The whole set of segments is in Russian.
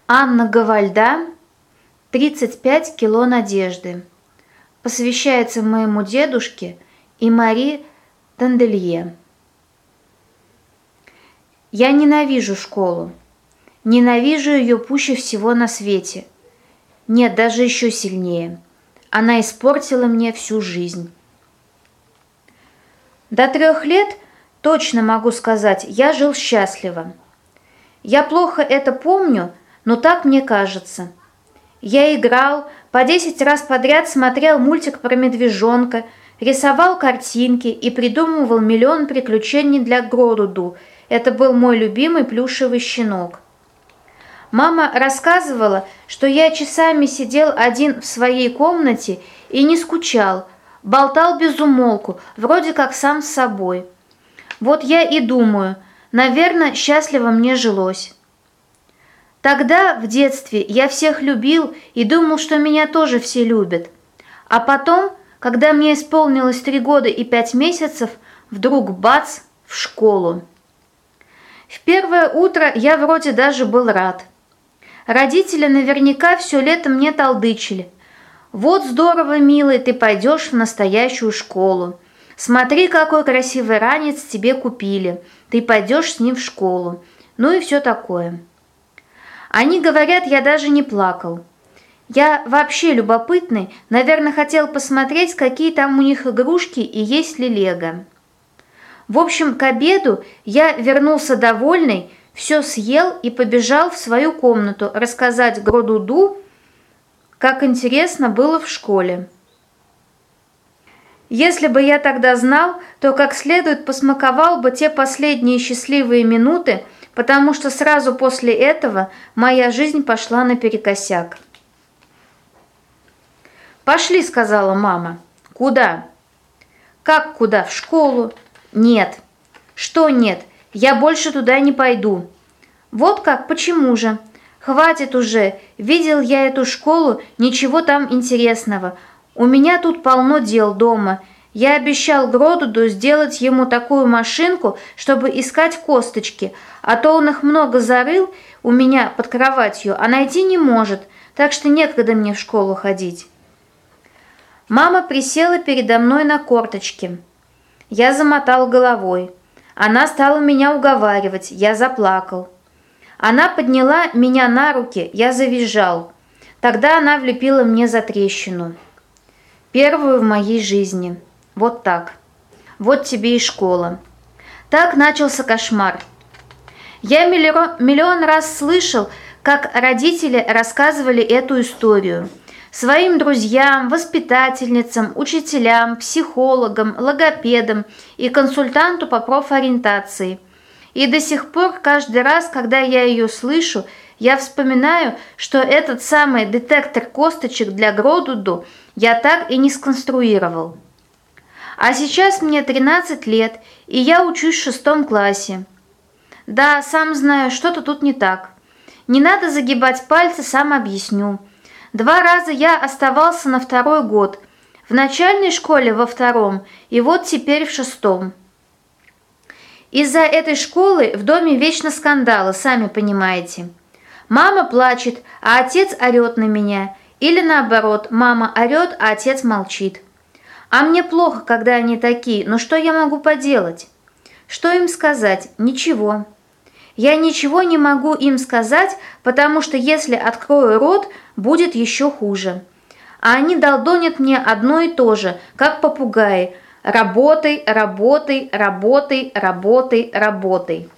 Анна Гавальда, 35 кило надежды. Посвящается моему дедушке и Мари Танделье. Я ненавижу школу. Ненавижу ее пуще всего на свете. Нет, даже еще сильнее. Она испортила мне всю жизнь. До 3 лет, точно могу сказать, я жил счастливо. Я плохо это помню, но так мне кажется. Я играл, по 10 раз подряд смотрел мультик про медвежонка, рисовал картинки и придумывал миллион приключений для Гроруду. Это был мой любимый плюшевый щенок. Мама рассказывала, что я часами сидел один в своей комнате и не скучал, болтал без умолку, вроде как сам с собой. Вот я и думаю, наверное, счастливо мне жилось. Тогда, в детстве, я всех любил и думал, что меня тоже все любят. А потом, когда мне исполнилось 3 года и 5 месяцев, вдруг бац, в школу. В первое утро я вроде даже был рад. Родители наверняка все лето мне толдычили. «Вот здорово, милый, ты пойдешь в настоящую школу. Смотри, какой красивый ранец тебе купили. Ты пойдешь с ним в школу». Ну и все такое. Они говорят, я даже не плакал. Я вообще любопытный, наверное, хотел посмотреть, какие там у них игрушки и есть ли лего. В общем, к обеду я вернулся довольный, все съел и побежал в свою комнату рассказать Гродуду, как интересно было в школе. Если бы я тогда знал, то как следует посмаковал бы те последние счастливые минуты, потому что сразу после этого моя жизнь пошла наперекосяк. «Пошли», — сказала мама. «Куда?» «Как куда? В школу?» «Нет». «Что нет? Я больше туда не пойду». «Вот как? Почему же?» «Хватит уже. Видел я эту школу, ничего там интересного. У меня тут полно дел дома. Я обещал Гродуду сделать ему такую машинку, чтобы искать косточки, а то он их много зарыл у меня под кроватью, а найти не может, так что некогда мне в школу ходить». Мама присела передо мной на корточки. Я замотал головой. Она стала меня уговаривать, я заплакал. Она подняла меня на руки, я завизжал. Тогда она влепила мне затрещину. Первую в моей жизни. Вот так. Вот тебе и школа. Так начался кошмар. Я миллион раз слышал, как родители рассказывали эту историю. Своим друзьям, воспитательницам, учителям, психологам, логопедам и консультанту по профориентации. И до сих пор, каждый раз, когда я ее слышу, я вспоминаю, что этот самый детектор косточек для Гродуду я так и не сконструировал. А сейчас мне 13 лет, и я учусь в 6 классе. Да, сам знаю, что-то тут не так. Не надо загибать пальцы, сам объясню. 2 раза я оставался на 2-й год. В начальной школе во 2-м, и вот теперь в 6-м. Из-за этой школы в доме вечно скандалы, сами понимаете. Мама плачет, а отец орет на меня. Или наоборот, мама орет, а отец молчит. А мне плохо, когда они такие, но что я могу поделать? Что им сказать? Ничего. Я ничего не могу им сказать, потому что если открою рот, будет еще хуже. А они долдонят мне одно и то же, как попугаи. Работай, работай, работай, работай, работай.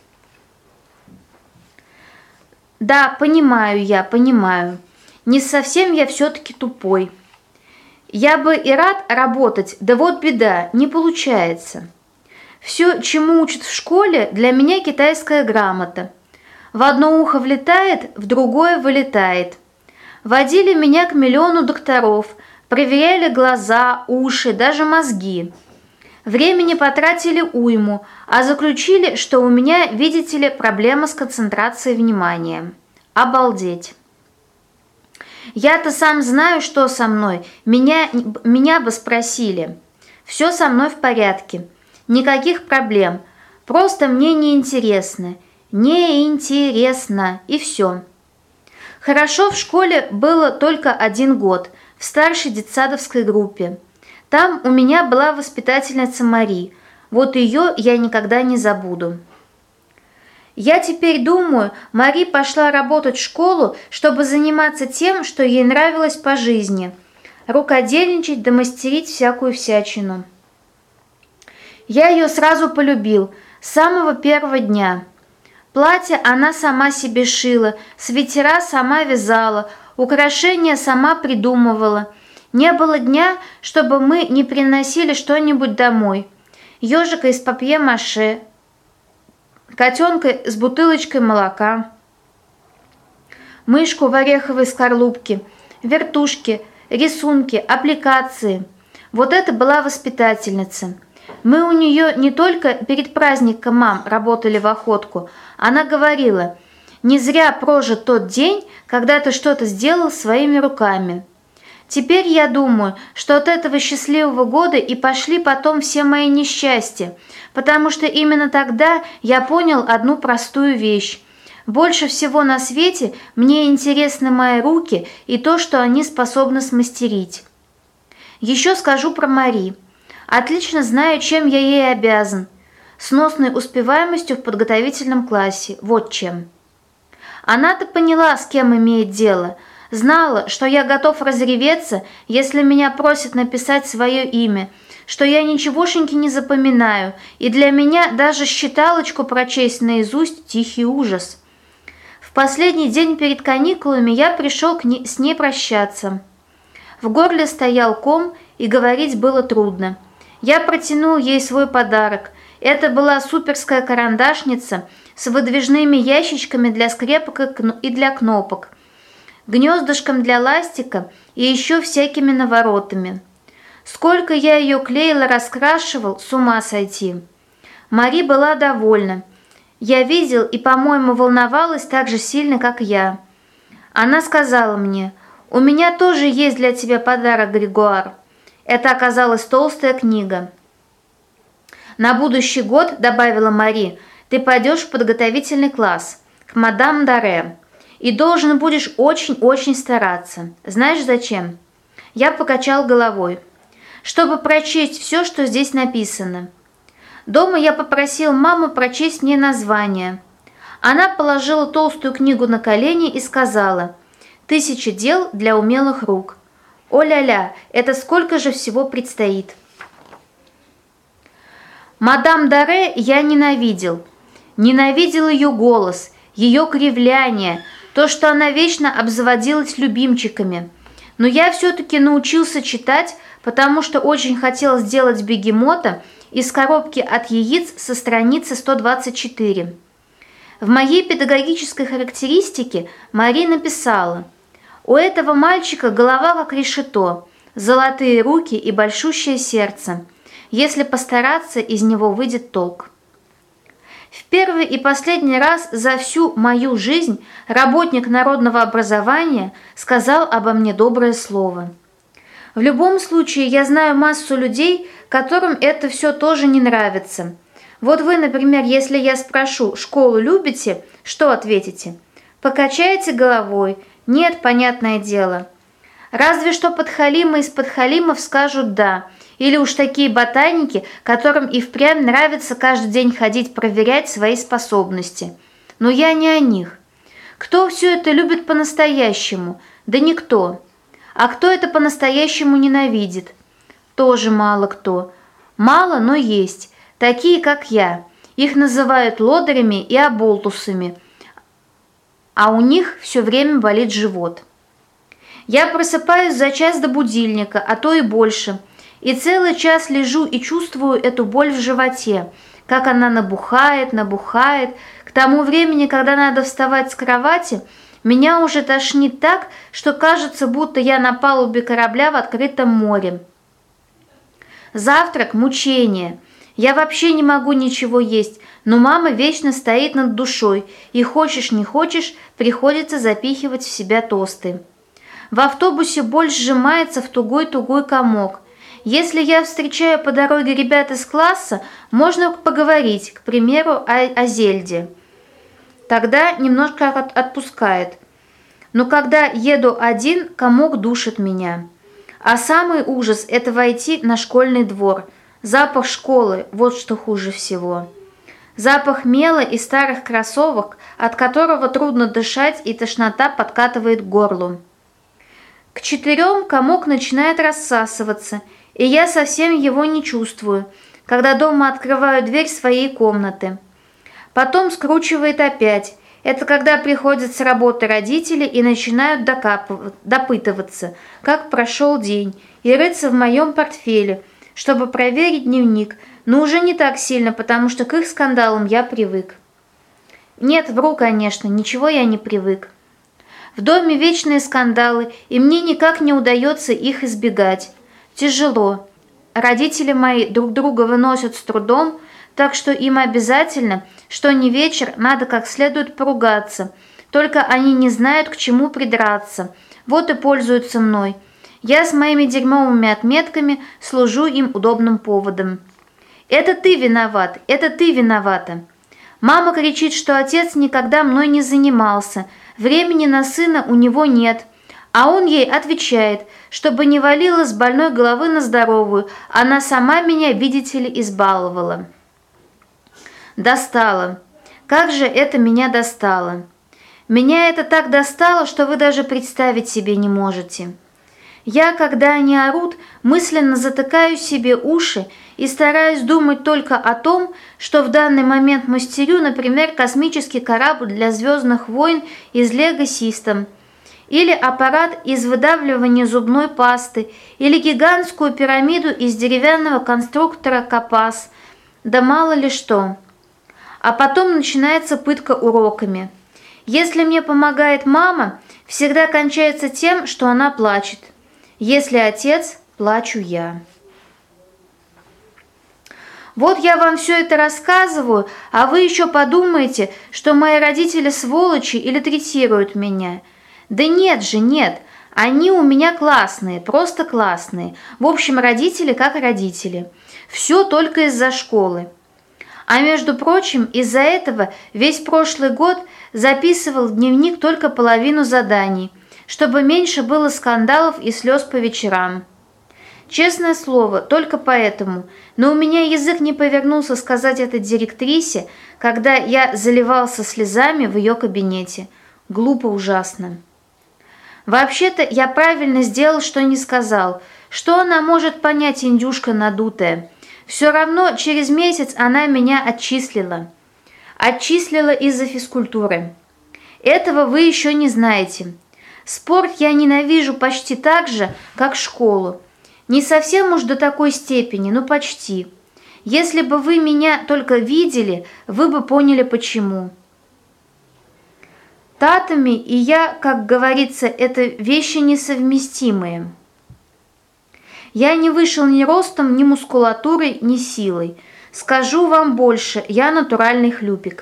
Да, понимаю я, понимаю. Не совсем я все-таки тупой. Я бы и рад работать, да вот беда, не получается. Все, чему учат в школе, для меня китайская грамота. В одно ухо влетает, в другое вылетает. Водили меня к миллиону докторов, проверяли глаза, уши, даже мозги. Времени потратили уйму, а заключили, что у меня, видите ли, проблема с концентрацией внимания. Обалдеть. Я-то сам знаю, что со мной. Меня бы спросили. Все со мной в порядке. Никаких проблем. Просто мне неинтересно. Неинтересно. И все. Хорошо в школе было только 1 год, в старшей детсадовской группе. Там у меня была воспитательница Мари. Вот ее я никогда не забуду. Я теперь думаю, Мари пошла работать в школу, чтобы заниматься тем, что ей нравилось по жизни. Рукодельничать да мастерить всякую всячину. Я ее сразу полюбил, с самого первого дня. Платье она сама себе шила, свитера сама вязала, украшения сама придумывала. Не было дня, чтобы мы не приносили что-нибудь домой. Ежика из папье-маше, котенка с бутылочкой молока, мышку в ореховой скорлупке, вертушки, рисунки, аппликации. Вот это была воспитательница. Мы у нее не только перед праздником мам работали в охотку. Она говорила: «Не зря прожит тот день, когда ты что-то сделал своими руками». Теперь я думаю, что от этого счастливого года и пошли потом все мои несчастья, потому что именно тогда я понял одну простую вещь. Больше всего на свете мне интересны мои руки и то, что они способны смастерить. Еще скажу про Мари. Отлично знаю, чем я ей обязан. Сносной успеваемостью в подготовительном классе. Вот чем. Она-то поняла, с кем имеет дело. Знала, что я готов разреветься, если меня просят написать свое имя, что я ничегошеньки не запоминаю, и для меня даже считалочку прочесть наизусть тихий ужас. В последний день перед каникулами я пришел с ней прощаться. В горле стоял ком, и говорить было трудно. Я протянул ей свой подарок. Это была суперская карандашница с выдвижными ящичками для скрепок и для кнопок, гнездышком для ластика и еще всякими наворотами. Сколько я ее клеил и раскрашивал, с ума сойти. Мари была довольна. Я видел и, по-моему, волновалась так же сильно, как я. Она сказала мне: «У меня тоже есть для тебя подарок, Григуар». Это оказалась толстая книга. «На будущий год, — добавила Мари, — ты пойдешь в подготовительный класс, к мадам Даре, и должен будешь очень-очень стараться. Знаешь, зачем?» Я покачал головой. «Чтобы прочесть все, что здесь написано». Дома я попросил маму прочесть мне название. Она положила толстую книгу на колени и сказала: «1000 дел для умелых рук». О-ля-ля, это сколько же всего предстоит. Мадам Даре я ненавидел. Ненавидел ее голос, ее кривляние, то, что она вечно обзаводилась любимчиками. Но я все-таки научился читать, потому что очень хотел сделать бегемота из коробки от яиц со страницы 124. В моей педагогической характеристике Мари написала: «У этого мальчика голова как решето, золотые руки и большущее сердце. Если постараться, из него выйдет толк». В первый и последний раз за всю мою жизнь работник народного образования сказал обо мне доброе слово. В любом случае, я знаю массу людей, которым это все тоже не нравится. Вот вы, например, если я спрошу: «Школу любите?», что ответите? Покачаете головой: «Нет, понятное дело». Разве что подхалимы из подхалимов скажут «да». Или уж такие ботаники, которым и впрямь нравится каждый день ходить проверять свои способности. Но я не о них. Кто все это любит по-настоящему? Да никто. А кто это по-настоящему ненавидит? Тоже мало кто. Мало, но есть. Такие, как я. Их называют лодырями и оболтусами. А у них все время болит живот. Я просыпаюсь за час до будильника, а то и больше. И целый час лежу и чувствую эту боль в животе, как она набухает. К тому времени, когда надо вставать с кровати, меня уже тошнит так, что кажется, будто я на палубе корабля в открытом море. Завтрак – мучение. Я вообще не могу ничего есть, но мама вечно стоит над душой, и хочешь не хочешь, приходится запихивать в себя тосты. В автобусе боль сжимается в тугой-тугой комок. Если я встречаю по дороге ребят из класса, можно поговорить, к примеру, о Зельде. Тогда немножко отпускает. но когда еду один, комок душит меня. А самый ужас – это войти на школьный двор. Запах школы – вот что хуже всего. Запах мела и старых кроссовок, от которого трудно дышать и тошнота подкатывает к горлу. К 4 комок начинает рассасываться, и я совсем его не чувствую, когда дома открываю дверь своей комнаты. Потом скручивает опять. Это когда приходят с работы родители и начинают допытываться, как прошел день, и рыться в моем портфеле, чтобы проверить дневник, но уже не так сильно, потому что к их скандалам я привык. Нет, вру, конечно, ничего я не привык. В доме вечные скандалы, и мне никак не удается их избегать. Тяжело. Родители мои друг друга выносят с трудом, так что им обязательно, что не вечер, надо как следует поругаться. Только они не знают, к чему придраться. Вот и пользуются мной. Я с моими дерьмовыми отметками служу им удобным поводом. «Это ты виноват, это ты виновата». Мама кричит, что отец никогда мной не занимался, времени на сына у него нет. А он ей отвечает, чтобы не валила с больной головы на здоровую, она сама меня, видите ли, избаловала. Достало. Как же это меня достало? Меня это так достало, что вы даже представить себе не можете. Я, когда они орут, мысленно затыкаю себе уши и стараюсь думать только о том, что в данный момент мастерю, например, космический корабль для «Звездных войн» из Lego System, или аппарат из выдавливания зубной пасты, или гигантскую пирамиду из деревянного конструктора Капас, да мало ли что. А потом начинается пытка уроками. Если мне помогает мама, всегда кончается тем, что она плачет. Если отец, плачу я. Вот я вам все это рассказываю, а вы еще подумаете, что мои родители сволочи или третируют меня. Да нет же, нет, они у меня классные, просто классные. В общем, родители как родители. Все только из-за школы. А между прочим, из-за этого весь прошлый год записывал в дневник только половину заданий, чтобы меньше было скандалов и слез по вечерам. Честное слово, только поэтому. Но у меня язык не повернулся сказать это директрисе, когда я заливался слезами в ее кабинете. Глупо ужасно. Вообще-то я правильно сделал, что не сказал. Что она может понять, индюшка надутая? Все равно через месяц она меня отчислила. Отчислила из-за физкультуры. Этого вы еще не знаете. Спорт я ненавижу почти так же, как школу. Не совсем уж до такой степени, но почти. Если бы вы меня только видели, вы бы поняли почему. Татами и я, как говорится, это вещи несовместимые. Я не вышел ни ростом, ни мускулатурой, ни силой. Скажу вам больше, я натуральный хлюпик.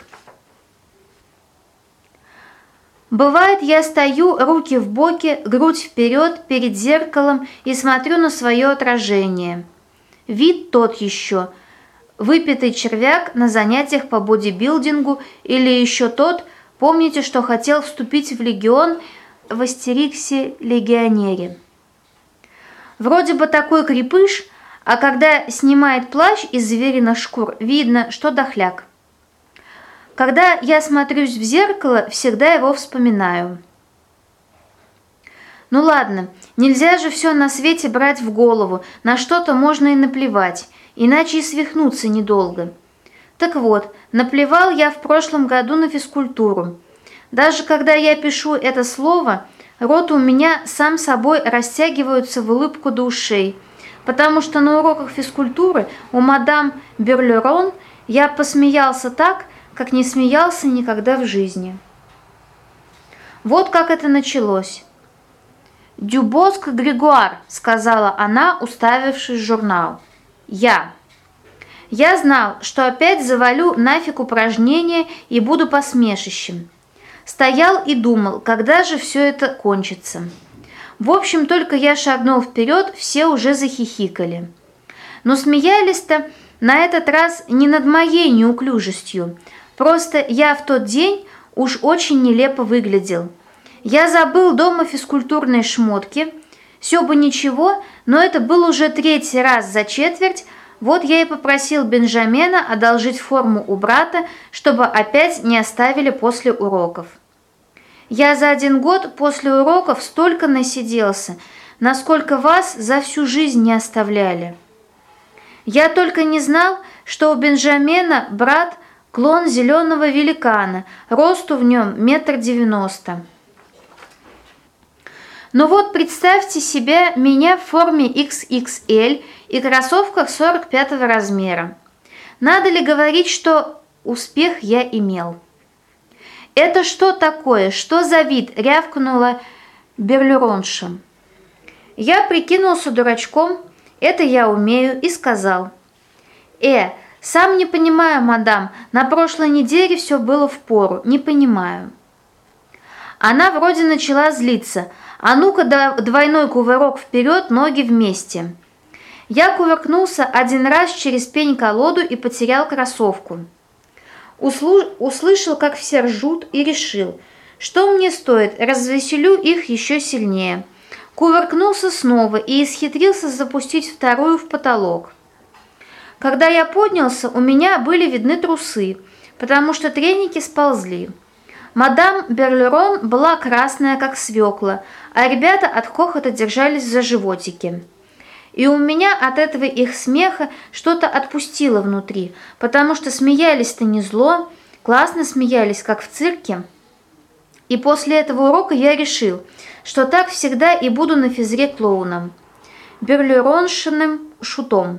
Бывает, я стою, руки в боки, грудь вперед, перед зеркалом и смотрю на свое отражение. Вид тот еще. Выпитый червяк на занятиях по бодибилдингу или еще тот, помните, что хотел вступить в легион в Астериксе-легионере. Вроде бы такой крепыш, а когда снимает плащ из звериных шкур, видно, что дохляк. Когда я смотрюсь в зеркало, всегда его вспоминаю. Ну ладно, нельзя же все на свете брать в голову, на что-то можно и наплевать, иначе и свихнуться недолго. Так вот, наплевал я в прошлом году на физкультуру. Даже когда я пишу это слово, рот у меня сам собой растягивается в улыбку до ушей, потому что на уроках физкультуры у мадам Берлерон я посмеялся так, как не смеялся никогда в жизни. Вот как это началось. «Дюбоск Григуар», — сказала она, уставившись в журнал. «Я знал, что опять завалю нафиг упражнения и буду посмешищем. Стоял и думал, когда же все это кончится. В общем, только я шагнул вперед, все уже захихикали. Но смеялись-то на этот раз не над моей неуклюжестью. Просто я в тот день уж очень нелепо выглядел. Я забыл дома физкультурные шмотки. Все бы ничего, но это был уже 3-й раз за четверть. Вот я и попросил Бенджамина одолжить форму у брата, чтобы опять не оставили после уроков. Я за 1 год после уроков столько насиделся, насколько вас за всю жизнь не оставляли. Я только не знал, что у Бенджамина брат клон зеленого великана, росту в нем 1,90 м. Но вот представьте себе меня в форме XXL и кроссовках 45 размера. Надо ли говорить, что успех я имел? «Это что такое? Что за вид?» – рявкнула Берлеронша. Я прикинулся дурачком, это я умею, и сказал: сам не понимаю, мадам, на прошлой неделе все было впору, не понимаю». Она вроде начала злиться. «А ну-ка, двойной кувырок вперед, ноги вместе». Я кувыркнулся 1 раз через пень-колоду и потерял кроссовку. Услышал, как все ржут, и решил, что мне стоит, развеселю их еще сильнее. Кувыркнулся снова и исхитрился запустить 2-ю в потолок. Когда я поднялся, у меня были видны трусы, потому что треники сползли. Мадам Берлерон была красная, как свекла, а ребята от хохота держались за животики. И у меня от этого их смеха что-то отпустило внутри, потому что смеялись-то не зло, классно смеялись, как в цирке. И после этого урока я решил, что так всегда и буду на физре клоуном, Берлероншиным шутом.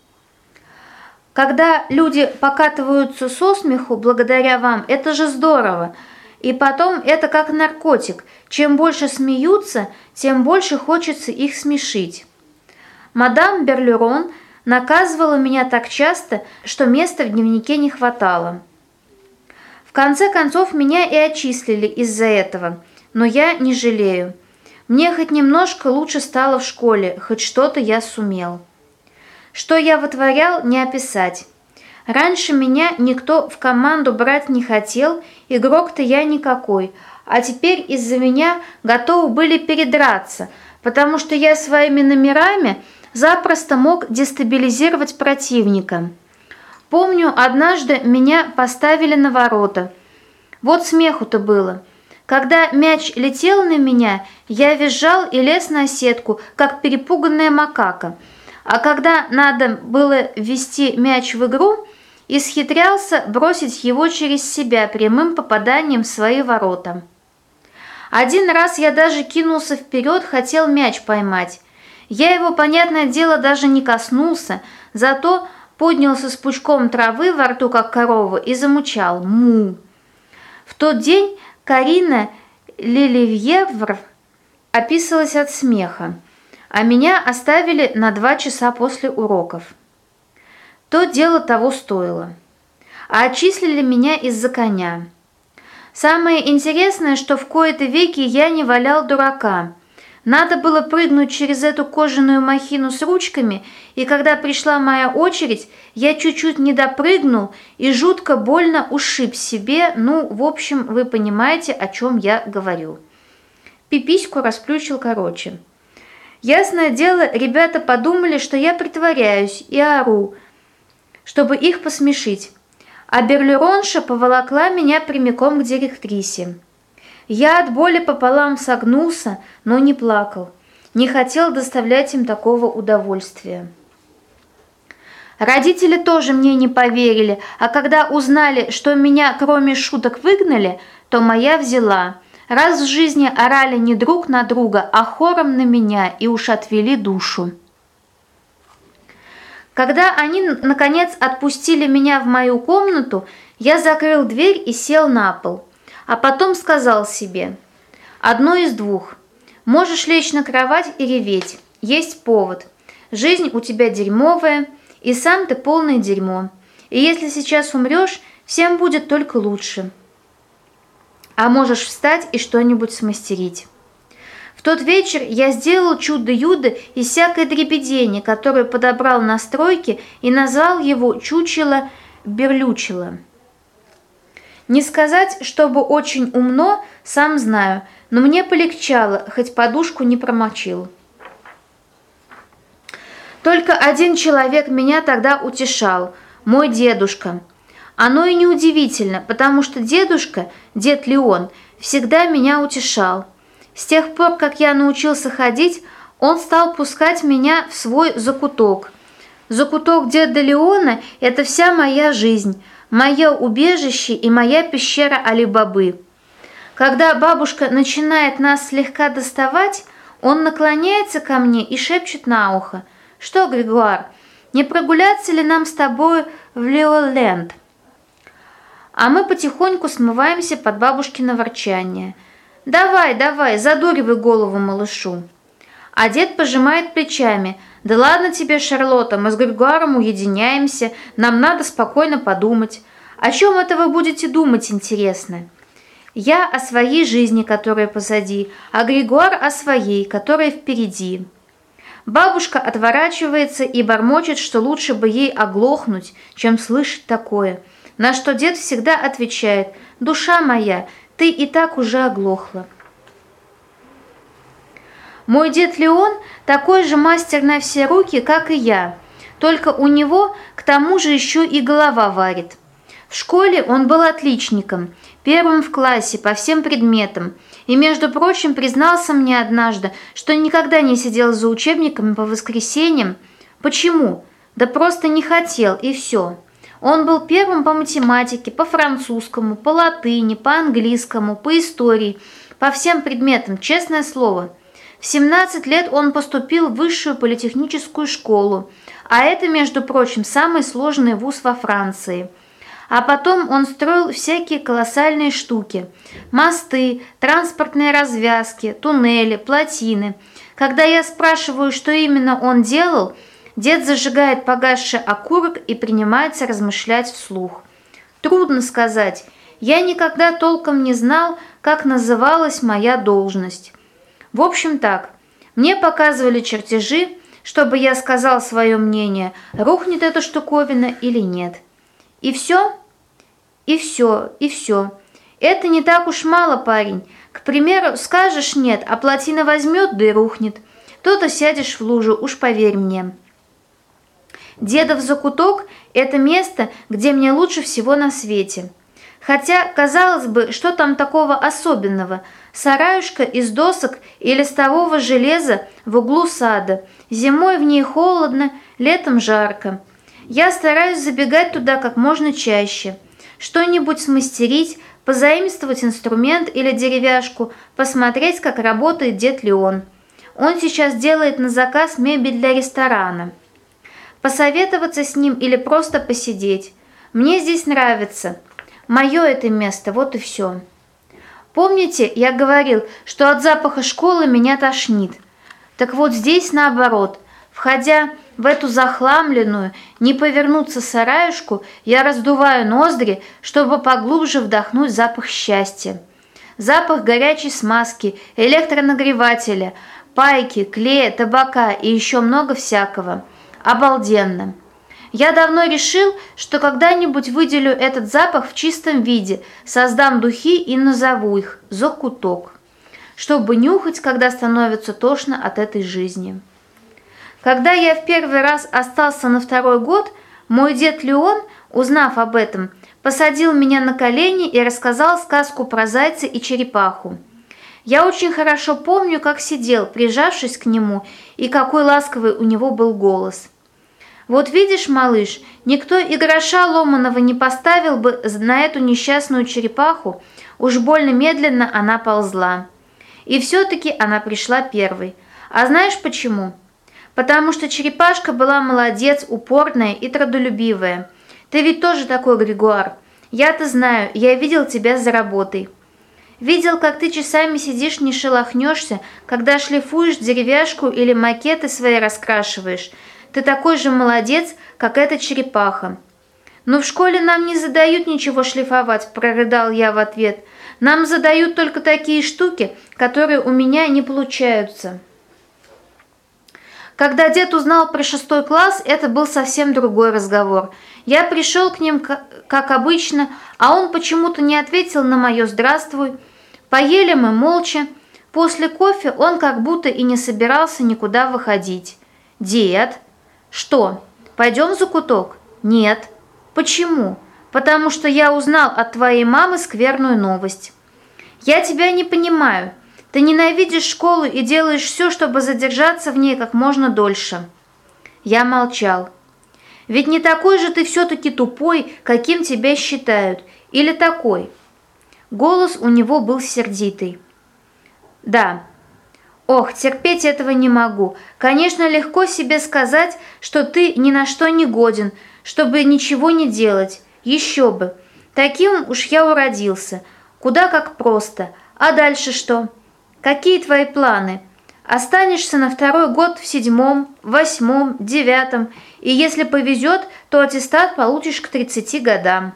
Когда люди покатываются со смеху благодаря вам, это же здорово. И потом это как наркотик. Чем больше смеются, тем больше хочется их смешить. Мадам Берлерон наказывала меня так часто, что места в дневнике не хватало. В конце концов, меня и отчислили из-за этого, но я не жалею. Мне хоть немножко лучше стало в школе, хоть что-то я сумел. Что я вытворял, не описать. Раньше меня никто в команду брать не хотел, игрок-то я никакой, а теперь из-за меня готовы были передраться, потому что я своими номерами запросто мог дестабилизировать противника. Помню, однажды меня поставили на ворота. Вот смеху-то было. Когда мяч летел на меня, я визжал и лез на сетку, как перепуганная макака. А когда надо было ввести мяч в игру, исхитрялся бросить его через себя прямым попаданием в свои ворота. 1 раз я даже кинулся вперед, хотел мяч поймать. Я его, понятное дело, даже не коснулся, зато поднялся с пучком травы во рту, как корова, и замучал «му». В тот день Карина Лелевьевр описалась от смеха, а меня оставили на 2 часа после уроков. То дело того стоило. А отчислили меня из-за коня. Самое интересное, что в кои-то веки я не валял дурака. Надо было прыгнуть через эту кожаную махину с ручками, и когда пришла моя очередь, я чуть-чуть не допрыгнул и жутко больно ушиб себе, в общем, вы понимаете, о чем я говорю. Пипиську расплющил короче. Ясное дело, ребята подумали, что я притворяюсь и ору, чтобы их посмешить. А Берлеронша поволокла меня прямиком к директрисе. Я от боли пополам согнулся, но не плакал. Не хотел доставлять им такого удовольствия. Родители тоже мне не поверили, а когда узнали, что меня кроме шуток выгнали, то моя взяла. Раз в жизни орали не друг на друга, а хором на меня и уж отвели душу. Когда они, наконец, отпустили меня в мою комнату, я закрыл дверь и сел на пол. А потом сказал себе: одно из двух. Можешь лечь на кровать и реветь. Есть повод. Жизнь у тебя дерьмовая, и сам ты полное дерьмо. И если сейчас умрешь, всем будет только лучше. А можешь встать и что-нибудь смастерить. В тот вечер я сделал чудо-юдо из всякой дребедени, которую подобрал на стройке, и назвал его «Чучело-берлючело». Не сказать, чтобы очень умно, сам знаю, но мне полегчало, хоть подушку не промочил. Только один человек меня тогда утешал – мой дедушка. Оно и неудивительно, потому что дедушка, дед Леон, всегда меня утешал. С тех пор, как я научился ходить, он стал пускать меня в свой закуток. Закуток деда Леона – это вся моя жизнь, мое убежище и моя пещера Али-Бабы. Когда бабушка начинает нас слегка доставать, он наклоняется ко мне и шепчет на ухо: «Что, Григуар, не прогуляться ли нам с тобой в Леоленд?» А мы потихоньку смываемся под бабушкино ворчание. «Давай, давай, задуривай голову малышу». А дед пожимает плечами: «Да ладно тебе, Шарлотта, мы с Григуаром уединяемся, нам надо спокойно подумать». «О чем это вы будете думать, интересно?» «Я о своей жизни, которая позади, а Григуар о своей, которая впереди». Бабушка отворачивается и бормочет, что лучше бы ей оглохнуть, чем слышать такое, на что дед всегда отвечает: «Душа моя, ты и так уже оглохла». Мой дед Леон такой же мастер на все руки, как и я, только у него к тому же еще и голова варит. В школе он был отличником, первым в классе по всем предметам, и, между прочим, признался мне однажды, что никогда не сидел за учебниками по воскресеньям. Почему? Да просто не хотел, и все. Он был первым по математике, по французскому, по латыни, по английскому, по истории, по всем предметам, честное слово. В 17 лет он поступил в высшую политехническую школу, а это, между прочим, самый сложный вуз во Франции. А потом он строил всякие колоссальные штуки – мосты, транспортные развязки, туннели, плотины. Когда я спрашиваю, что именно он делал, дед зажигает погасший окурок и принимается размышлять вслух. Трудно сказать, я никогда толком не знал, как называлась моя должность. В общем так, мне показывали чертежи, чтобы я сказал свое мнение, рухнет эта штуковина или нет. И все, и все, и все. Это не так уж мало, парень. К примеру, скажешь нет, а плотина возьмет, да и рухнет. То-то сядешь в лужу, уж поверь мне. Дедов закуток – это место, где мне лучше всего на свете. Хотя, казалось бы, что там такого особенного? Сараюшка из досок и листового железа в углу сада. Зимой в ней холодно, летом жарко. Я стараюсь забегать туда как можно чаще. Что-нибудь смастерить, позаимствовать инструмент или деревяшку, посмотреть, как работает дед Леон. Он сейчас делает на заказ мебель для ресторана. Посоветоваться с ним или просто посидеть. Мне здесь нравится. Мое это место, вот и все. Помните, я говорил, что от запаха школы меня тошнит? Так вот здесь наоборот. Входя в эту захламленную, не повернуться сараюшку, я раздуваю ноздри, чтобы поглубже вдохнуть запах счастья. Запах горячей смазки, электронагревателя, пайки, клея, табака и еще много всякого. Обалденно. Я давно решил, что когда-нибудь выделю этот запах в чистом виде, создам духи и назову их «Закуток», чтобы нюхать, когда становится тошно от этой жизни. Когда я в первый раз остался на второй год, мой дед Леон, узнав об этом, посадил меня на колени и рассказал сказку про зайца и черепаху. Я очень хорошо помню, как сидел, прижавшись к нему, и какой ласковый у него был голос. Вот видишь, малыш, никто и гроша ломаного не поставил бы на эту несчастную черепаху, уж больно медленно она ползла. И все-таки она пришла первой. А знаешь почему? Потому что черепашка была молодец, упорная и трудолюбивая. Ты ведь тоже такой, Григуар. Я-то знаю, я видел тебя за работой. Видел, как ты часами сидишь, не шелохнешься, когда шлифуешь деревяшку или макеты свои раскрашиваешь. Ты такой же молодец, как эта черепаха. «Но в школе нам не задают ничего шлифовать», – прорыдал я в ответ. «Нам задают только такие штуки, которые у меня не получаются». Когда дед узнал про 6 класс, это был совсем другой разговор. Я пришел к ним, как обычно, а он почему-то не ответил на мое «здравствуй». Поели мы молча, после кофе он как будто и не собирался никуда выходить. «Дед!» «Что, пойдем в закуток?» «Нет». «Почему?» «Потому что я узнал от твоей мамы скверную новость». «Я тебя не понимаю. Ты ненавидишь школу и делаешь все, чтобы задержаться в ней как можно дольше». Я молчал. «Ведь не такой же ты все-таки тупой, каким тебя считают. Или такой?» Голос у него был сердитый. «Да». «Ох, терпеть этого не могу. Конечно, легко себе сказать, что ты ни на что не годен, чтобы ничего не делать. Еще бы. Таким уж я уродился. Куда как просто. А дальше что? Какие твои планы? Останешься на второй год в 7-м, 8-м, 9-м, и если повезет, то аттестат получишь к 30 годам».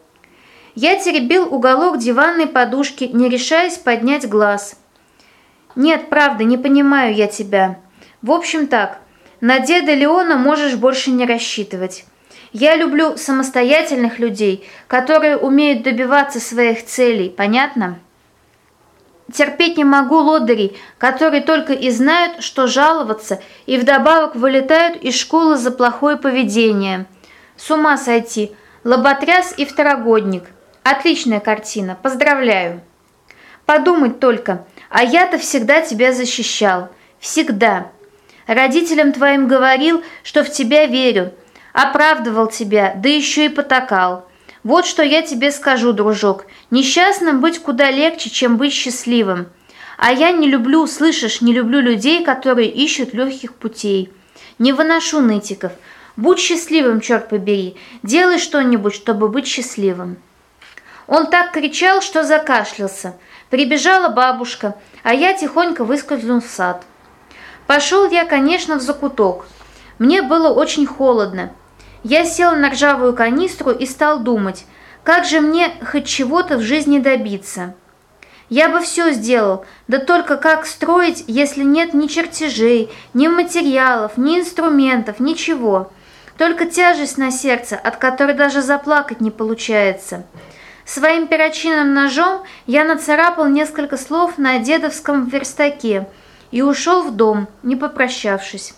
Я теребил уголок диванной подушки, не решаясь поднять глаз. «Нет, правда, не понимаю я тебя. В общем так, на деда Леона можешь больше не рассчитывать. Я люблю самостоятельных людей, которые умеют добиваться своих целей, понятно? Терпеть не могу лодырей, которые только и знают, что жаловаться, и вдобавок вылетают из школы за плохое поведение. С ума сойти, лоботряс и второгодник. Отличная картина, поздравляю. Подумать только, а я-то всегда тебя защищал. Всегда. Родителям твоим говорил, что в тебя верю. Оправдывал тебя, да еще и потакал. Вот что я тебе скажу, дружок. Несчастным быть куда легче, чем быть счастливым. А я не люблю, слышишь, не люблю людей, которые ищут легких путей. Не выношу нытиков. Будь счастливым, черт побери. Делай что-нибудь, чтобы быть счастливым. Он так кричал, что закашлялся. Прибежала бабушка, а я тихонько выскользнул в сад. Пошел я, конечно, в закуток. Мне было очень холодно. Я сел на ржавую канистру и стал думать, как же мне хоть чего-то в жизни добиться. Я бы все сделал, да только как строить, если нет ни чертежей, ни материалов, ни инструментов, ничего. Только тяжесть на сердце, от которой даже заплакать не получается. Своим перочинным ножом я нацарапал несколько слов на дедовском верстаке и ушел в дом, не попрощавшись.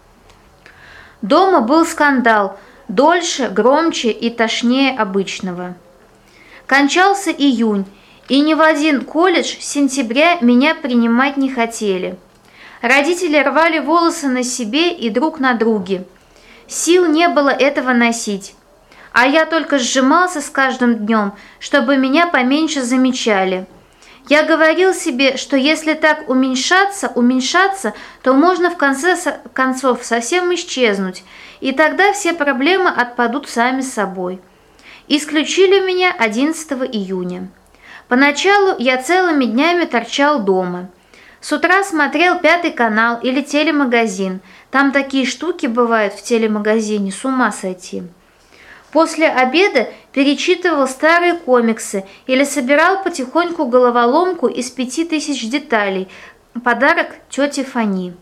Дома был скандал, дольше, громче и тошнее обычного. Кончался июнь, и ни в один колледж с сентября меня принимать не хотели. Родители рвали волосы на себе и друг на друге. Сил не было этого носить. А я только сжимался с каждым днем, чтобы меня поменьше замечали. Я говорил себе, что если так уменьшаться, то можно в конце концов совсем исчезнуть, и тогда все проблемы отпадут сами собой. Исключили меня 11 июня. Поначалу я целыми днями торчал дома. С утра смотрел Пятый канал или телемагазин. Там такие штуки бывают в телемагазине, с ума сойти. После обеда перечитывал старые комиксы или собирал потихоньку головоломку из 5000 деталей, подарок тете Фани.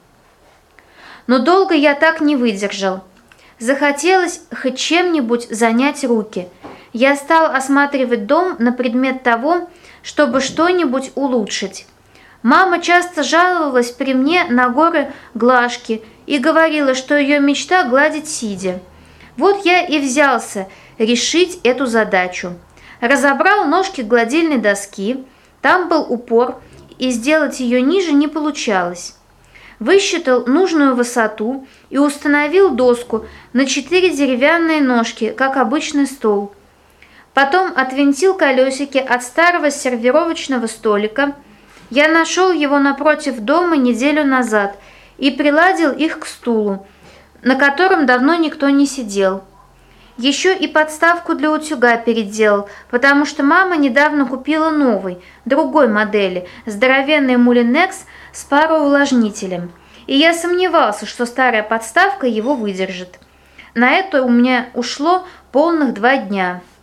Но долго я так не выдержал. Захотелось хоть чем-нибудь занять руки. Я стал осматривать дом на предмет того, чтобы что-нибудь улучшить. Мама часто жаловалась при мне на горы глажки и говорила, что ее мечта гладить сидя. Вот я и взялся решить эту задачу. Разобрал ножки гладильной доски, там был упор, и сделать ее ниже не получалось. Высчитал нужную высоту и установил доску на 4 деревянные ножки, как обычный стол. Потом отвинтил колесики от старого сервировочного столика. Я нашел его напротив дома неделю назад и приладил их к стулу, на котором давно никто не сидел. Еще и подставку для утюга переделал, потому что мама недавно купила новый, другой модели, здоровенный мулинекс с пароувлажнителем. И я сомневался, что старая подставка его выдержит. На это у меня ушло полных 2 дня.